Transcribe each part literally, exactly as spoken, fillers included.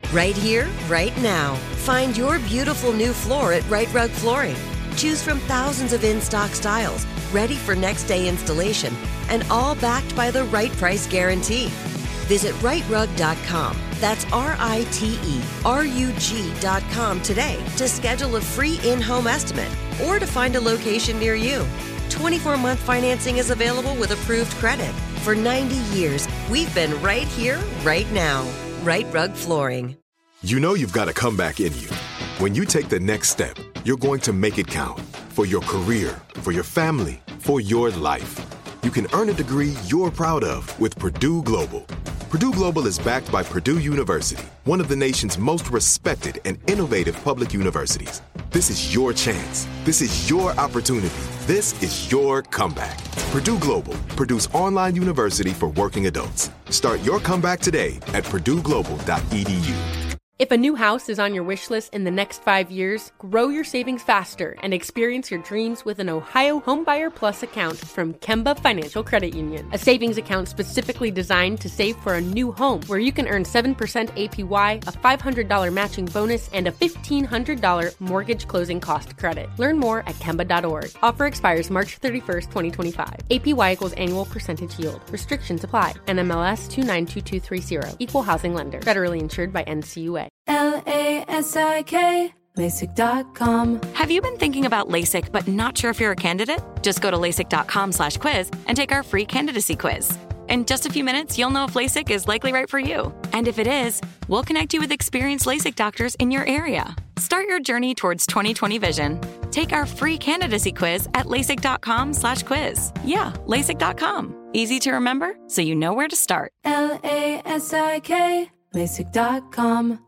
Right here, right now. Find your beautiful new floor at Right Rug Flooring. Choose from thousands of in-stock styles, ready for next day installation, and all backed by the right price guarantee. Visit right rug dot com. That's R I T E R U G dot com today to schedule a free in-home estimate or to find a location near you. twenty-four month financing is available with approved credit. For ninety years, we've been right here, right now. Right Rug Flooring. You know you've got a comeback in you. When you take the next step, you're going to make it count. For your career, for your family, for your life. You can earn a degree you're proud of with Purdue Global. Purdue Global is backed by Purdue University, one of the nation's most respected and innovative public universities. This is your chance. This is your opportunity. This is your comeback. Purdue Global, Purdue's online university for working adults. Start your comeback today at purdue global dot e d u. If a new house is on your wish list in the next five years, grow your savings faster and experience your dreams with an Ohio Homebuyer Plus account from Kemba Financial Credit Union. A savings account specifically designed to save for a new home where you can earn seven percent A P Y, a five hundred dollars matching bonus, and a fifteen hundred dollars mortgage closing cost credit. Learn more at Kemba dot org. Offer expires March thirty-first, twenty twenty-five. A P Y equals annual percentage yield. Restrictions apply. N M L S two nine two two three zero. Equal housing lender. Federally insured by N C U A. L A S I K, LASIK dot com. Have you been thinking about LASIK but not sure if you're a candidate? Just go to LASIK dot com slash quiz and take our free candidacy quiz. In just a few minutes, you'll know if LASIK is likely right for you. And if it is, we'll connect you with experienced LASIK doctors in your area. Start your journey towards twenty twenty vision. Take our free candidacy quiz at LASIK dot com slash quiz. Yeah, LASIK dot com. Easy to remember, so you know where to start. L A S I K, LASIK dot com.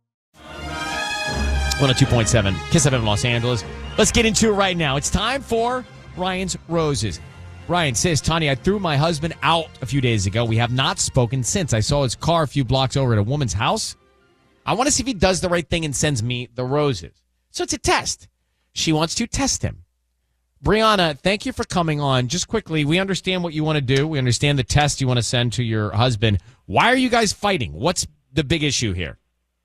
one oh two point seven Kiss F M Los Angeles. Let's get into it right now. It's time for Ryan's Roses. Ryan says, Tanya, I threw my husband out a few days ago. We have not spoken since. I saw his car a few blocks over at a woman's house. I want to see if he does the right thing and sends me the roses. So it's a test. She wants to test him. Brianna, thank you for coming on. Just quickly, we understand what you want to do. We understand the test you want to send to your husband. Why are you guys fighting? What's the big issue here?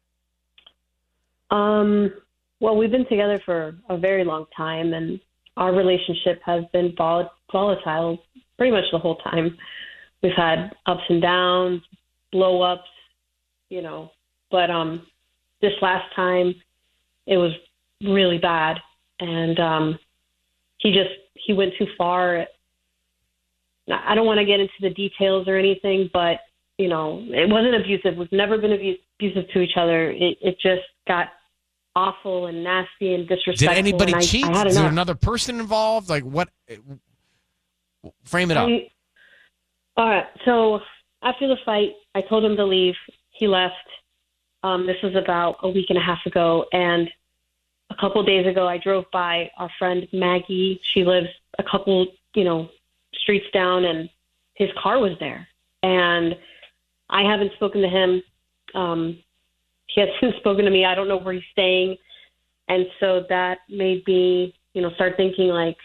Um, well, we've been together for a very long time, and our relationship has been vol- volatile pretty much the whole time. We've had ups and downs, blow-ups, you know, but um, this last time it was really bad, and um, he just, he went too far. I don't want to get into the details or anything, but, you know, it wasn't abusive. We've never been abu- abusive to each other. It, it just got awful and nasty and disrespectful. Did anybody I, cheat? I Is there another person involved? Like what? Frame it up. I, all right. So after the fight, I told him to leave. He left. Um, this was about a week and a half ago. And a couple of days ago, I drove by our friend Maggie. She lives a couple, you know, streets down, and his car was there. And I haven't spoken to him. Um, He hasn't spoken to me. I don't know where he's staying. And so that made me, you know, start thinking like,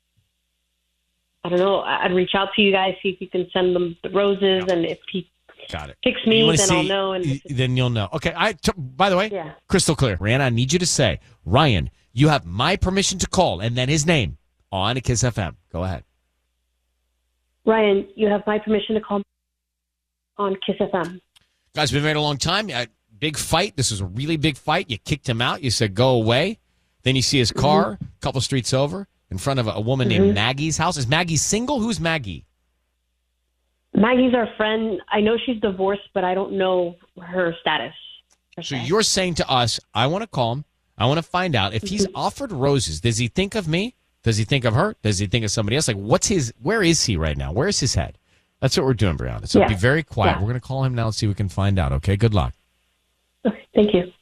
I don't know, I'd reach out to you guys, see if you can send them the roses. And if he Got it. picks me, then see, I'll know. And then you'll know. Okay. I, t- by the way, yeah. crystal clear. Rihanna, I need you to say, Ryan, you have my permission to call, and then his name on Kiss F M. Go ahead. Ryan, you have my permission to call on Kiss F M. Guys, been married a long time. I, Big fight. This was a really big fight. You kicked him out. You said, go away. Then you see his car mm-hmm. a couple streets over in front of a, a woman mm-hmm. named Maggie's house. Is Maggie single? Who's Maggie? Maggie's our friend. I know she's divorced, but I don't know her status. So you're saying to us, I want to call him. I want to find out if he's mm-hmm. offered roses. Does he think of me? Does he think of her? Does he think of somebody else? Like, what's his, where is he right now? Where's his head? That's what we're doing, Brianna. So yeah. be very quiet. Yeah. We're going to call him now and see if we can find out. Okay. Good luck. Okay, thank you.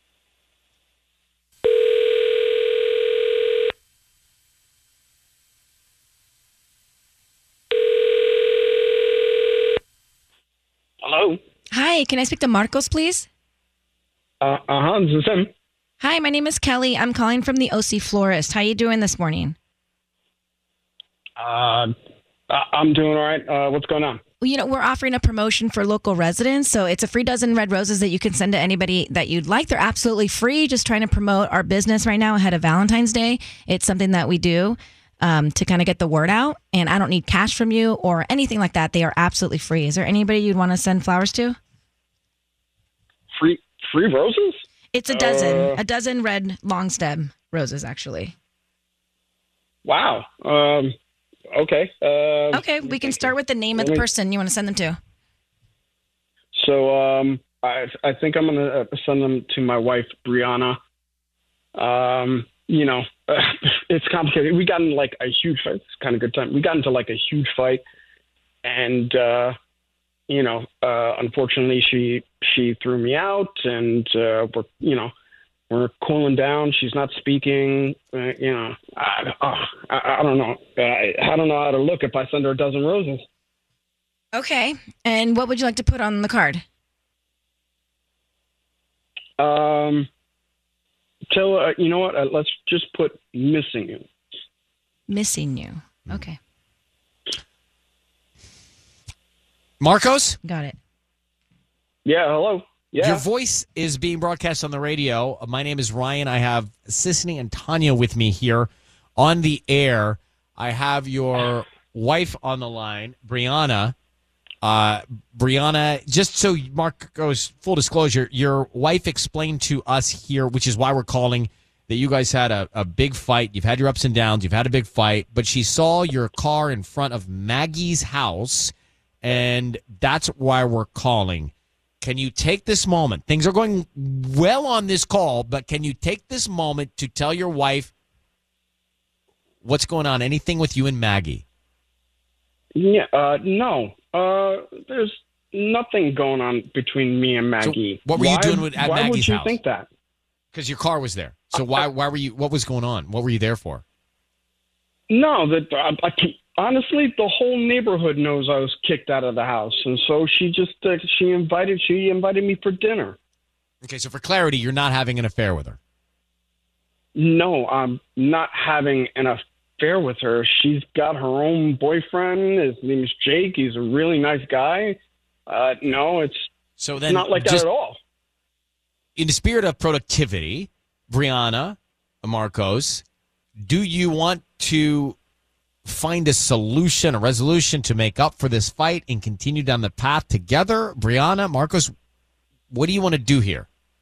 Hello? Hi, can I speak to Marcos, please? Uh, uh-huh, this is him. Hi, my name is Kelly. I'm calling from the O C Florist. How you doing this morning? Uh, I'm doing all right. Uh, what's going on? Well, you know, we're offering a promotion for local residents. So it's a free dozen red roses that you can send to anybody that you'd like. They're absolutely free. Just trying to promote our business right now ahead of Valentine's Day. It's something that we do um, to kind of get the word out. And I don't need cash from you or anything like that. They are absolutely free. Is there anybody you'd want to send flowers to? Free free roses? It's a dozen. Uh, a dozen red long stem roses, actually. Wow. Um, okay. Uh, Okay, we can start with the name of the person you want to send them to. So um, I I think I'm gonna send them to my wife Brianna. Um, you know, it's complicated. We got into like a huge fight. It's kind of good time. We got into like a huge fight, and uh, you know, uh, unfortunately, she she threw me out, and uh, we're you know. We're cooling down. She's not speaking. Uh, you know, I, uh, I, I don't know. I, I don't know how to look if I send her a dozen roses. Okay, and what would you like to put on the card? Um, tell uh, you know what? Uh, let's just put missing you. Missing you. Okay. Marcos? Got it. Yeah. Hello. Yeah. Your voice is being broadcast on the radio. My name is Ryan. I have Sisney and Tanya with me here on the air. I have your wife on the line, Brianna. Uh, Brianna, just so Marcos, full disclosure, your wife explained to us here, which is why we're calling, that you guys had a, a big fight. You've had your ups and downs. You've had a big fight. But she saw your car in front of Maggie's house, and that's why we're calling. Can you take this moment? Things are going well on this call, but can you take this moment to tell your wife what's going on? Anything with you and Maggie? Yeah. Uh, no. Uh, there's nothing going on between me and Maggie. So what were you why, doing with, at why Maggie's would you house? think that? Because your car was there. So why why were you? What was going on? What were you there for? No, that I, I, honestly, the whole neighborhood knows I was kicked out of the house, and so she just uh, she invited she invited me for dinner. Okay, so for clarity, you're not having an affair with her. No, I'm not having an affair with her. She's got her own boyfriend. His name is Jake. He's a really nice guy. Uh, no, it's so then not like just, that at all. In the spirit of productivity, Brianna, Marcos, do you want to find a solution, a resolution to make up for this fight and continue down the path together? Brianna, Marcos, what do you want to do here?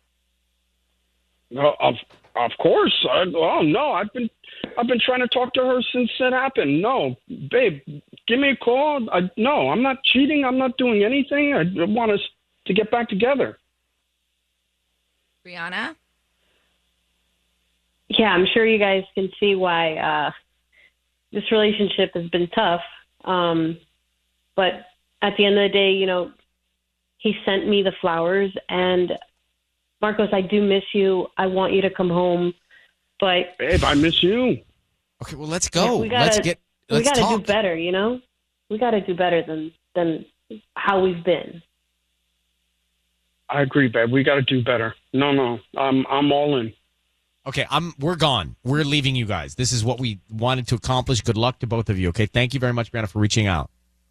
No, of of course. I, oh no, I've been I've been trying to talk to her since it happened. No, babe, give me a call. I, no, I'm not cheating. I'm not doing anything. I want us to get back together. Brianna? Yeah, I'm sure you guys can see why uh, this relationship has been tough. Um, but at the end of the day, you know, he sent me the flowers. And, Marcos, I do miss you. I want you to come home. But, babe, I miss you. Okay, well, let's go. Yeah, we gotta, let's get. Let's we got to talk. do better, you know? We got to do better than, than how we've been. I agree, babe. We got to do better. No, no, I'm I'm all in. Okay, I'm. We're gone. We're leaving you guys. This is what we wanted to accomplish. Good luck to both of you. Okay, thank you very much, Brianna, for reaching out.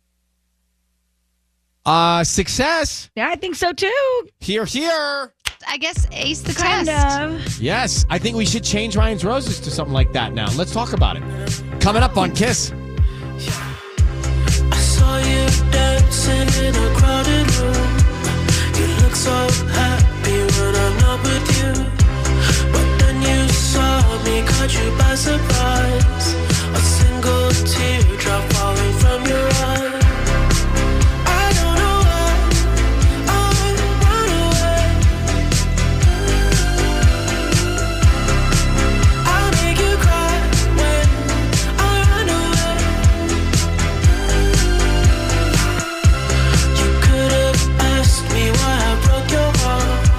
Uh, success. Yeah, I think so too. Here, here. I guess ace the Kind test. of. Yes, I think we should change Ryan's Roses to something like that now. Let's talk about it. Coming up on Kiss. I saw you dancing in a crowded room. You look so happy when I'm not with you. But then you saw me, caught you by surprise. A single teardrop falling from your eye. I don't know why I run away. I'll make you cry when I run away. You could have asked me why I broke your heart.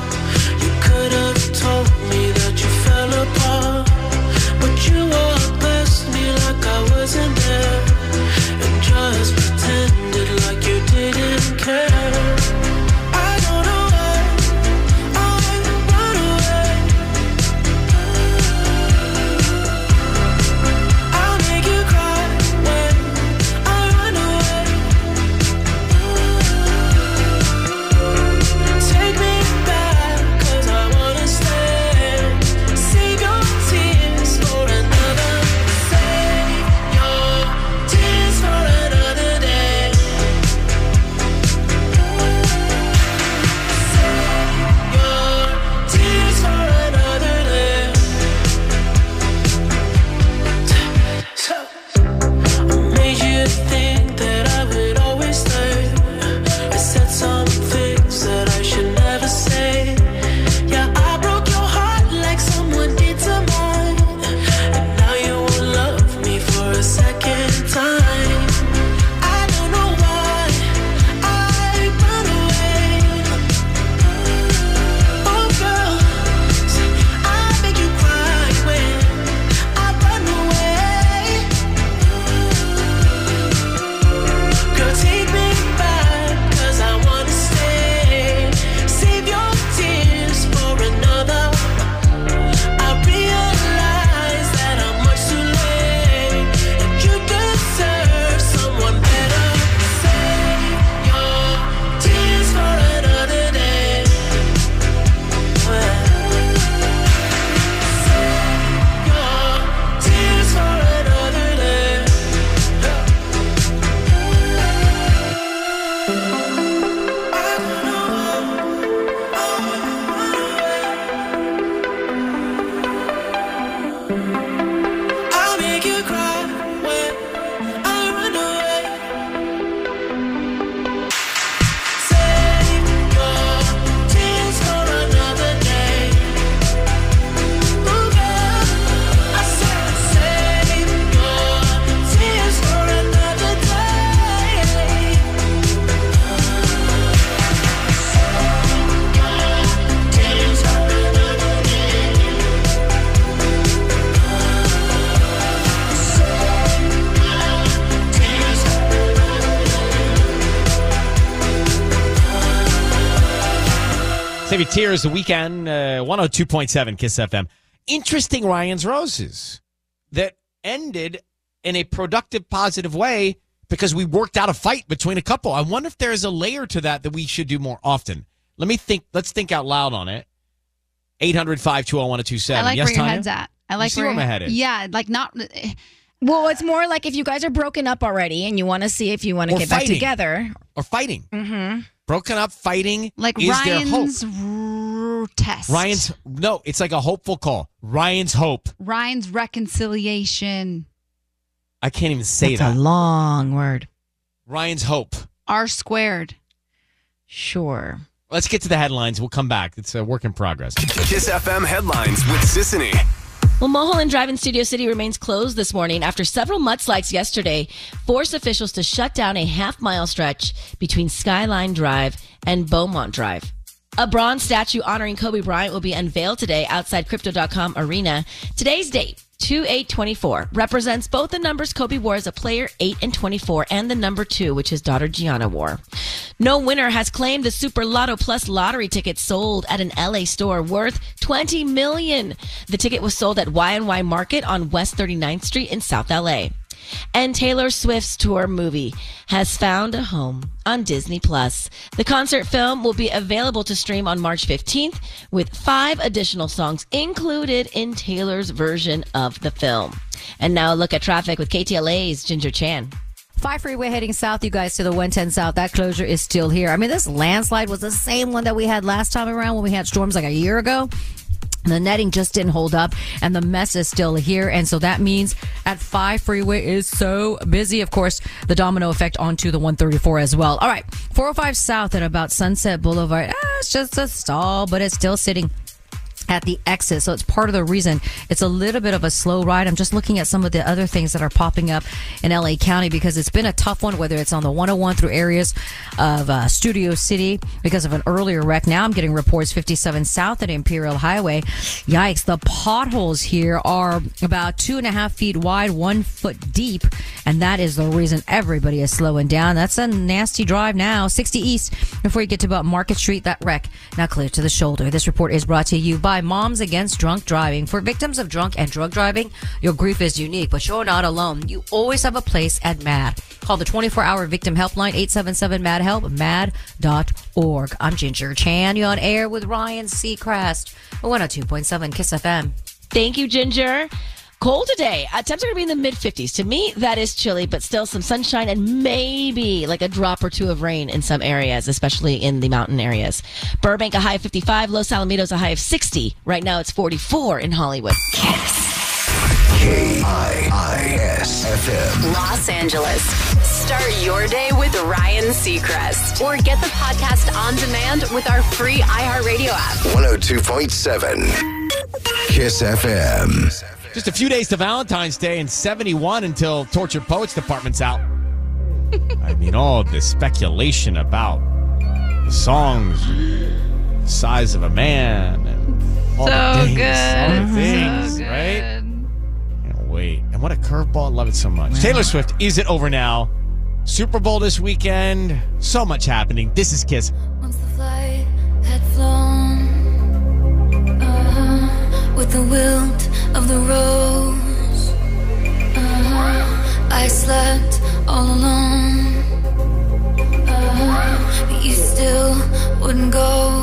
Save Your Tears, The Weekend, uh, one oh two point seven Kiss F M. Interesting Ryan's Roses that ended in a productive, positive way because we worked out a fight between a couple. I wonder if there's a layer to that that we should do more often. Let me think. Let's think out loud on it. eight hundred, five two zero, one oh two seven. I like yes, where your Tanya? head's at. I like you see where, where my head is. Yeah, like not. Well, it's more like if you guys are broken up already and you want to see if you want to Or get back fighting. together. Or fighting. Mm-hmm. Broken up, fighting. Like is Ryan's their hope. r- test. Ryan's, no, it's like a hopeful call. Ryan's hope. Ryan's reconciliation. I can't even say That's that. a long word. Ryan's hope. R squared. Sure. Let's get to the headlines. We'll come back. It's a work in progress. Kiss F M headlines with Sissany. Well, Mulholland Drive in Studio City remains closed this morning after several mudslides yesterday forced officials to shut down a half-mile stretch between Skyline Drive and Beaumont Drive. A bronze statue honoring Kobe Bryant will be unveiled today outside Crypto dot com Arena. Today's date, two eight twenty-four, represents both the numbers Kobe wore as a player, eight and twenty-four, and the number two, which his daughter Gianna wore. No winner has claimed the Super Lotto Plus lottery ticket sold at an L A store worth twenty million dollars. The ticket was sold at Y and Y Market on West thirty-ninth Street in South L A. And Taylor Swift's tour movie has found a home on Disney Plus. The concert film will be available to stream on March fifteenth with five additional songs included in Taylor's version of the film. And now a look at traffic with K T L A's Ginger Chan. five freeway heading south, you guys, to the one ten South. That closure is still here. I mean, this landslide was the same one that we had last time around when we had storms like a year ago. The netting just didn't hold up, and the mess is still here. And so that means at five freeway is so busy. Of course, the domino effect onto the one thirty-four as well. All right, four oh five South at about Sunset Boulevard. Ah, it's just a stall, but it's still sitting at the exit. So it's part of the reason it's a little bit of a slow ride. I'm just looking at some of the other things that are popping up in L A County because it's been a tough one, whether it's on the one oh one through areas of uh, Studio City because of an earlier wreck. Now I'm getting reports fifty-seven South at Imperial Highway. Yikes. The potholes here are about two and a half feet wide, one foot deep. And that is the reason everybody is slowing down. That's a nasty drive now. sixty East before you get to about Market Street. That wreck now clear to the shoulder. This report is brought to you by Moms Against Drunk Driving. For victims of drunk and drug driving, your grief is unique, but you're not alone. You always have a place at MAD. Call the twenty-four hour victim helpline, eight seven seven MAD HELP, mad dot org. I'm Ginger Chan. You're on air with Ryan Seacrest, one oh two point seven Kiss F M. Thank you, Ginger. Cold today. Uh, temps are going to be in the mid fifties. To me, that is chilly, but still some sunshine and maybe like a drop or two of rain in some areas, especially in the mountain areas. Burbank, a high of fifty-five. Los Alamitos, a high of sixty. Right now, it's forty-four in Hollywood. Kiss. K I I S F M. Los Angeles. Start your day with Ryan Seacrest. Or get the podcast on demand with our free iHeartRadio app. one oh two point seven Kiss F M. Just a few days to Valentine's Day and seventy-one until Tortured Poets Department's out. I mean, all the speculation about the songs, the size of a man, and all So the things, good. all the things, So good. right? Can't wait. And what a curveball. Love it so much. Wow. Taylor Swift, Is It Over Now? Super Bowl this weekend. So much happening. This is Kiss. Once the flight had flown, uh-huh, with the wilt of the rose, uh-huh, I slept all alone, uh-huh, but you still wouldn't go.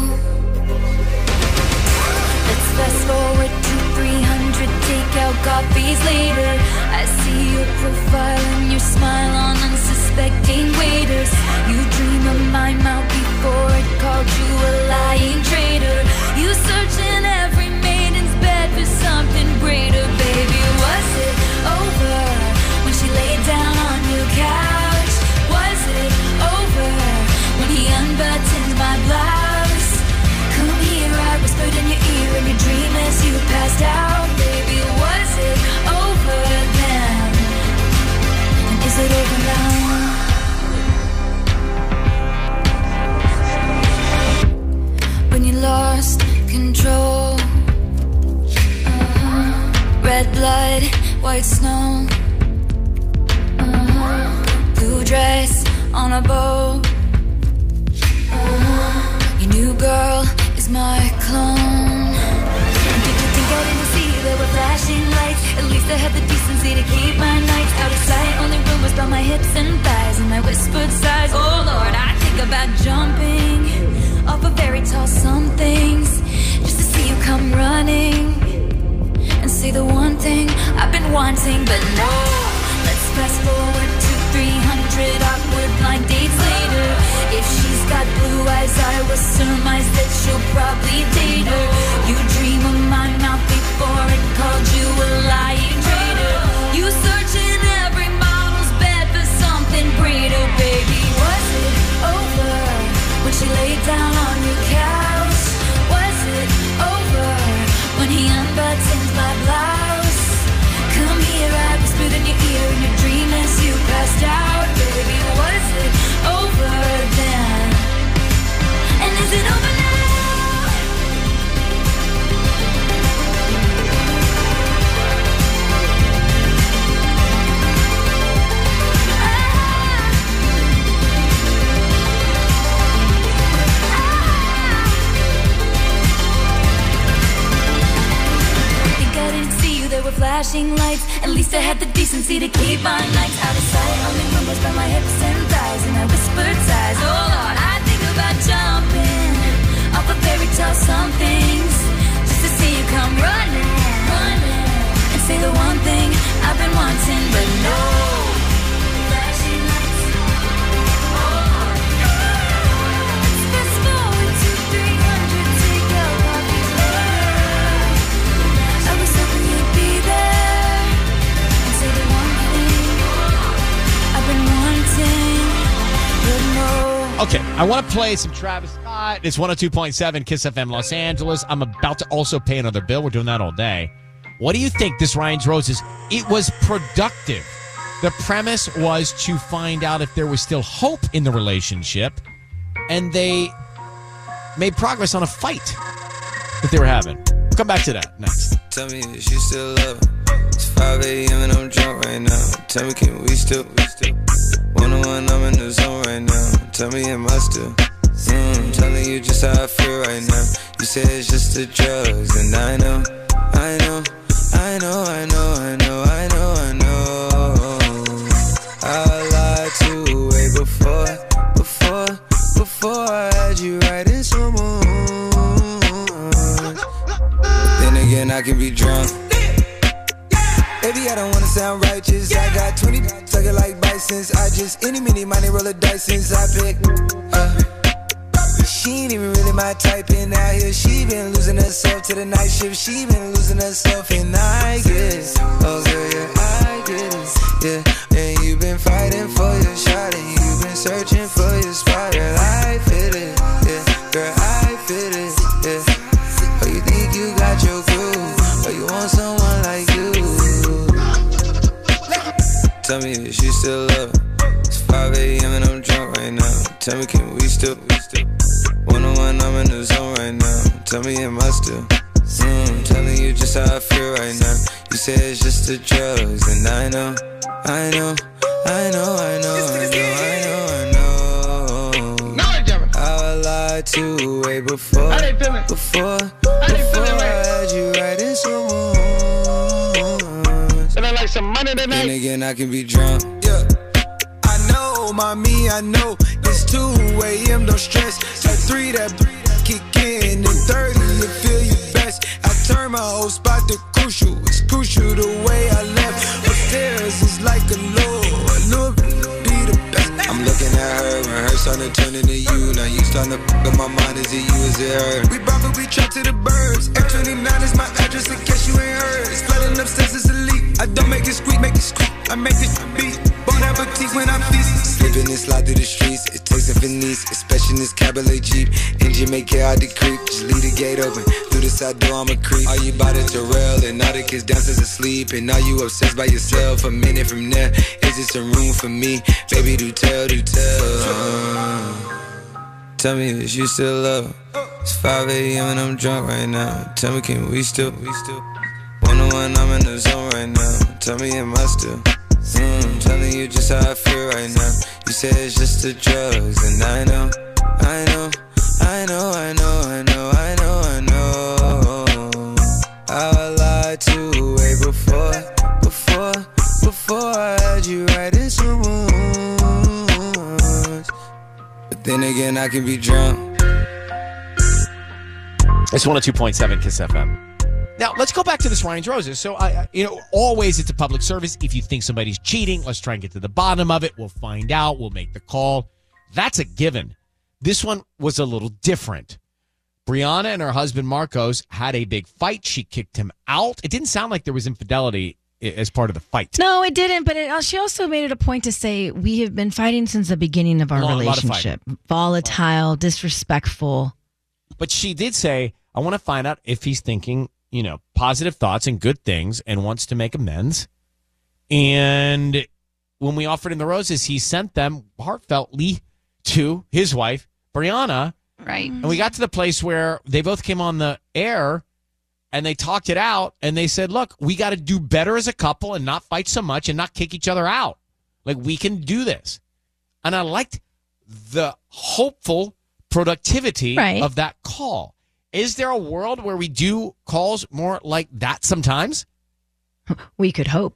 Let's fast forward to three hundred takeout coffees later. I see your profile and your smile on unsuspecting waiters. You dream of my mouth before it called you a lying traitor. You search in every maiden's bed for something greater. Baby, was it over when she laid down on your couch? Was it over when he unbuttoned my blouse? Come here, I whispered in your ear in your dream as you passed out. Baby, was it over then? And is it over now? When you lost control, uh-huh, red blood, white snow, uh-huh, blue dress on a boat, uh-huh, your new girl is is my clone. And did you think I didn't see there were flashing lights? At least I had the decency to keep my nights out of sight. Only rumors about my hips and thighs and my whispered sighs. Oh Lord, I think about jumping off of very tall somethings just to see you come running and say the one thing I've been wanting. But no, let's fast forward to three hundred awkward blind dates later. If she's got blue eyes, I will surmise that she'll probably date her. You dream of my mouth before it called you a lying traitor. You search in every model's bed for something greater. Baby, was it over when she laid down on your couch? Was it over when he unbuttoned my blouse? Come here, I whispered in your ear in your dream as you passed out. Baby, was it over then? And is it over now? There were flashing lights. At least I had the decency to keep my nights out of sight. Only rumors by my hips and thighs and I whispered sighs. Oh Lord, I think about jumping off a fairy tale somethings just to see you come running, running and say the one thing I've been wanting. But no flashing lights. Let's fast forward to three hundred take-out coffees later. I was hoping you'd be there and say the one thing I've been wanting, but no. Okay, I want to play some Travis Scott. It's one oh two point seven Kiss F M Los Angeles. I'm about to also pay another bill. We're doing that all day. What do you think, this Ryan's Roses? It was productive. The premise was to find out if there was still hope in the relationship, and they made progress on a fight that they were having. We'll come back to that next. Tell me if you still love her. It's five a.m. and I'm drunk right now. Tell me, can we still, we still? one oh one, I'm in the zone right now. Tell me, am I still? Mm, telling you just how I feel right now. You say it's just the drugs, and I know, I know, I know, I know, I know, I know, I know. I lied to you way before, before, before I had you right in someone. Then again, I can be drunk. Baby, I don't wanna sound righteous. I got twenty suck it like bisons. I just any mini money roll a dice since I picked uh, she ain't even really my type. And out here she been losing herself to the night shift. She been losing herself and I get it. Oh girl, yeah, I get it. Yeah, and you been fighting for your shot and you been searching for your spot. Girl, I fit it. Yeah, girl, I fit it. Yeah. Oh, you think you got your groove, or you want someone like you? Tell me if you still love her. It's five a.m. and I'm drunk right now. Tell me, can we still, we still? one oh one, I'm in the zone right now. Tell me, am I still? Mm, telling you just how I feel right now. You say it's just the drugs, and I know, I know, I know, I know, I know, I know, I know. I lied to you way before, before, before I had you right in someone. And I like some money tonight. Then again, I can be drunk. Yeah. I know, mommy, I know. It's two a.m., don't stress. At three, that kick in. And thirty, you feel your best. I turn my whole spot to crucial. It's crucial the way I left. Upstairs is like a low. A little be the best. I'm looking at her and her starting to turn into you. Now you starting to fuck up my mind. Is it you, is it her? We bump it, we trap to the birds. F twenty-nine is my address in case you ain't heard. It's flooding upstairs, it's a leak. I don't make it squeak, make it squeak. I make it beat. Bon appetit when I'm feasting. Slipping and slide through the streets. It takes a finesse, especially in this Cabernet Jeep. Engine make it hard to creep. Just leave the gate open. Through the side door, I'm a creep. Are you by the Terrell? And all the kids downstairs asleep. And are you obsessed by yourself? A minute from there, is this a room for me? Baby, do tell, do tell. Uh, tell me if you still love her. It's five a.m. and I'm drunk right now. Tell me, can we still, we still? one oh one, I'm in the zone right now. Tell me, am I still? Mm, telling you just how I feel right now. You say it's just the drugs, and I know, I know, I know, I know, I know, I know, I know. I lied to way before, before, before I had you right in some wounds. But then again, I can be drunk. It's one oh two point seven Kiss F M. Now, let's go back to this Ryan's Roses. So, I, I- you know, always it's a public service. If you think somebody's cheating, let's try and get to the bottom of it. We'll find out. We'll make the call. That's a given. This one was a little different. Brianna and her husband, Marcos, had a big fight. She kicked him out. It didn't sound like there was infidelity i- as part of the fight. No, it didn't. But it, she also made it a point to say we have been fighting since the beginning of our Long- a lot of relationship. Volatile, disrespectful. But she did say, I want to find out if he's thinking, you know, positive thoughts and good things and wants to make amends. And when we offered him the roses, he sent them heartfeltly to his wife, Brianna. Right. And we got to the place where they both came on the air and they talked it out and they said, look, we got to do better as a couple and not fight so much and not kick each other out. Like, we can do this. And I liked the hopeful productivity Right. of that call. Is there a world where we do calls more like that sometimes? We could hope.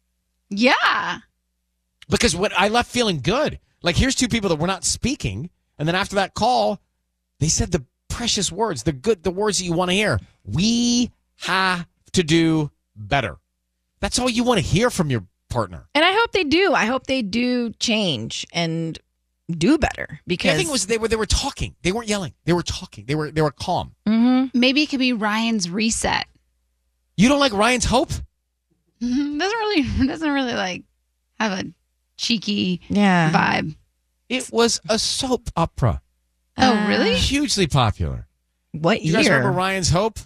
Yeah. Because what I left feeling good. Like, here's two people that were not speaking, and then after that call, they said the precious words, the good, the words that you want to hear. We have to do better. That's all you want to hear from your partner. And I hope they do. I hope they do change and do better The because other thing was they were they were talking. They weren't yelling. They were talking. They were they were calm. Mhm. Maybe it could be Ryan's reset. You don't like Ryan's hope? doesn't really doesn't really like have a cheeky Yeah. vibe. It was a soap opera. Oh, really? Hugely popular. What You year? guys remember Ryan's Hope?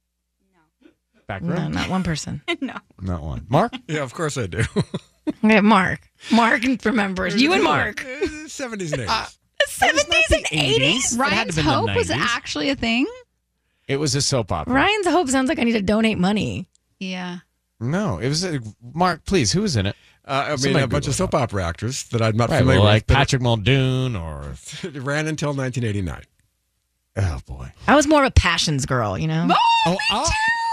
No. Back room? No, not one person. No. Not one. Mark? Yeah, of course I do. Yeah, Mark. Mark remembers. You and Mark. seventies and eighties. Uh, seventies and eighties? It had to Ryan's been the Hope was nineties. actually a thing? It was a soap opera. Ryan's Hope sounds like I need to donate money. Yeah. No, it was a, Mark. Please, who was in it? Uh, I mean, Somebody a bunch Google of soap opera actors that I'm not Right, familiar well, with. like but Patrick Muldoon or it ran until nineteen eighty-nine. oh boy. I was more of a Passions girl, you know? Oh, oh.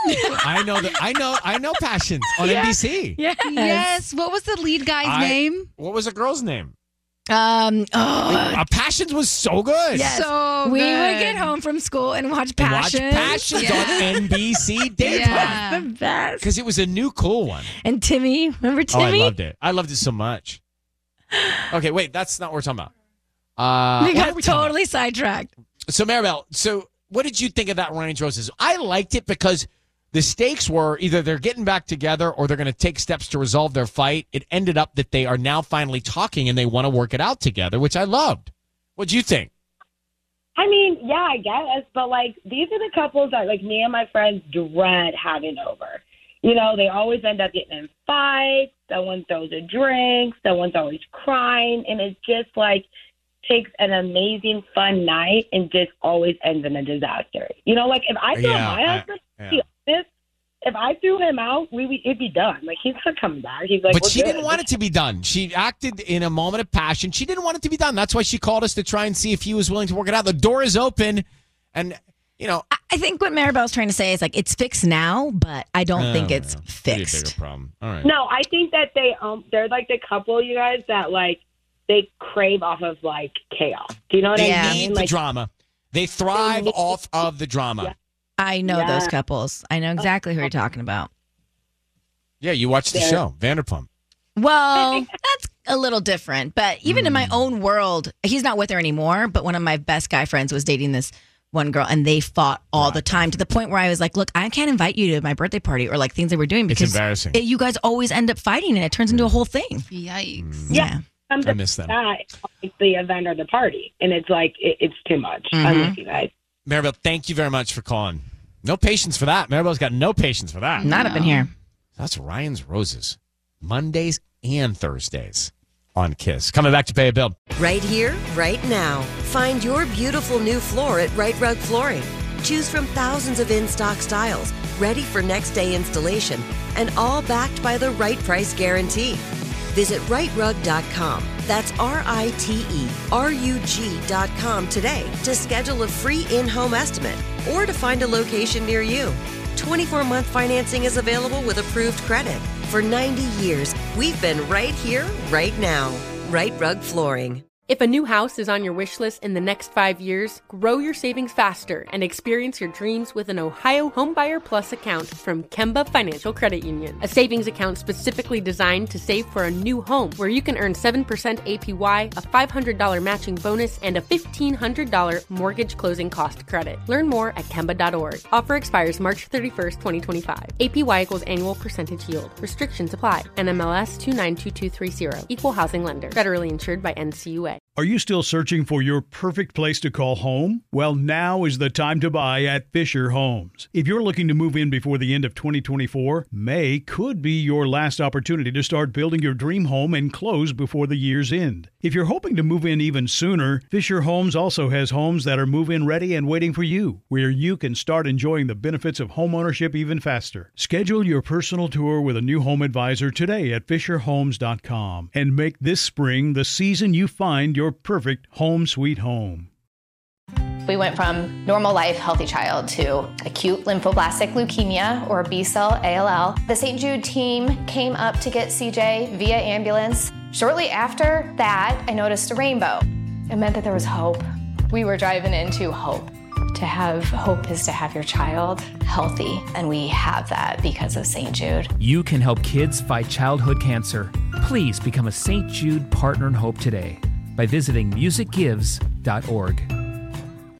I know that. I know. I know. Passions on Yeah. N B C. Yes. Yes. What was the lead guy's I- name? What was the girl's name? Um, oh, Uh, Passions was so good. yes. So we good. would get home from school and watch And watch Passions. Passions Yeah. on N B C daytime Yeah. The best. because it was a new cool one. And Timmy, remember Oh, Timmy? I loved it. I loved it so much. Okay, wait, that's not what we're talking about. Uh, we what are got we talking totally sidetracked. about? So, Maribel, so what did you think of that Ryan's Roses? I liked it because the stakes were either they're getting back together or they're going to take steps to resolve their fight. It ended up that they are now finally talking and they want to work it out together, which I loved. What'd you think? I mean, yeah, I guess, but like these are the couples that like me and my friends dread having over. You know, they always end up getting in fights. Someone throws a drink. Someone's always crying, and it just like takes an amazing fun night and just always ends in a disaster. You know, like if I threw Yeah, my I- husband, yeah. be honest, if I threw him out, we we- it'd be done. Like he's not coming back. He's like, But we're she good. didn't want it to be done. She acted in a moment of passion. She didn't want it to be done. That's why she called us to try and see if he was willing to work it out. The door is open, and you know, I- I think what Maribel's trying to say is like it's fixed now, but I don't think Oh, it's yeah. Pretty fixed. bigger problem. All right. No, I think that they um they're like the couple, you guys, that like they crave off of like chaos. Do you know what They I need mean? the Like drama. They thrive They need- off of the drama. Yeah. I know Yeah. those couples. I know exactly who you're talking about. Yeah, you watched the They're- show, Vanderpump. Well, that's a little different. But even in my own world, he's not with her anymore. But one of my best guy friends was dating this one girl, and they fought all the time to the point where I was like, "Look, I can't invite you to my birthday party or like things they were doing It's because embarrassing. it- you guys always end up fighting, and it turns into a whole thing." Yikes. Yeah. I'm I miss them. That, like, the event or the party, and it's like it, it's too much. Mm-hmm. I'm with you guys. Maribel, thank you very much for calling. No patience for that. Maribel's got no patience for that. Not up in here. That's Ryan's Roses. Mondays and Thursdays on Kiss. Coming back to pay a bill. Right here, right now. Find your beautiful new floor at Right Rug Flooring. Choose from thousands of in-stock styles, ready for next day installation, and all backed by the right price guarantee. Visit right rug dot com. That's R I T E R U G dot com today to schedule a free in-home estimate or to find a location near you. twenty-four month financing is available with approved credit. For ninety years, we've been right here, right now. Right Rug Flooring. If a new house is on your wish list in the next five years, grow your savings faster and experience your dreams with an Ohio Homebuyer Plus account from Kemba Financial Credit Union. A savings account specifically designed to save for a new home where you can earn seven percent A P Y, a five hundred dollars matching bonus, and a fifteen hundred dollars mortgage closing cost credit. Learn more at Kemba dot org. Offer expires March thirty-first, twenty twenty-five. A P Y equals annual percentage yield. Restrictions apply. N M L S two nine two two three zero. Equal housing lender. Federally insured by N C U A. Are you still searching for your perfect place to call home? Well, now is the time to buy at Fisher Homes. If you're looking to move in before the end of twenty twenty-four, May could be your last opportunity to start building your dream home and close before the year's end. If you're hoping to move in even sooner, Fisher Homes also has homes that are move-in ready and waiting for you, where you can start enjoying the benefits of homeownership even faster. Schedule your personal tour with a new home advisor today at fisher homes dot com and make this spring the season you find your perfect home sweet home. We went from normal life, healthy child to acute lymphoblastic leukemia, or B-cell A L L. The Saint Jude team came up to get C J via ambulance. Shortly after that, I noticed a rainbow. It meant that there was hope. We were driving into hope. To have hope is to have your child healthy, and we have that because of Saint Jude. You can help kids fight childhood cancer. Please become a Saint Jude Partner in Hope today by visiting music gives dot org.